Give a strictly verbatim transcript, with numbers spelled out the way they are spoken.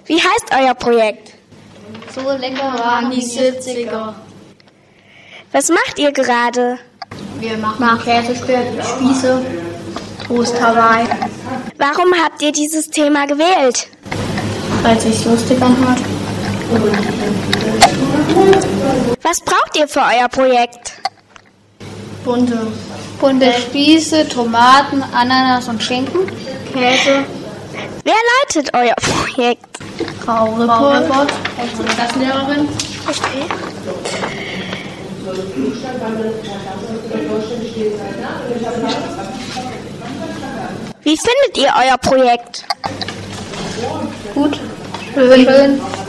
Wie heißt euer Projekt? So lecker waren die siebziger. Was macht ihr gerade? Wir machen Käsespieße, Toast Hawaii. Warum habt ihr dieses Thema gewählt? Weil es sich lustig anhört. Was braucht ihr für euer Projekt? Bunte. Bunte Spieße, Tomaten, Ananas und Schinken. Käse. Wer leitet euer Projekt? Frau Rippert, Klassenlehrerin. Okay. Wie findet ihr euer Projekt? Gut. Schön. Schön.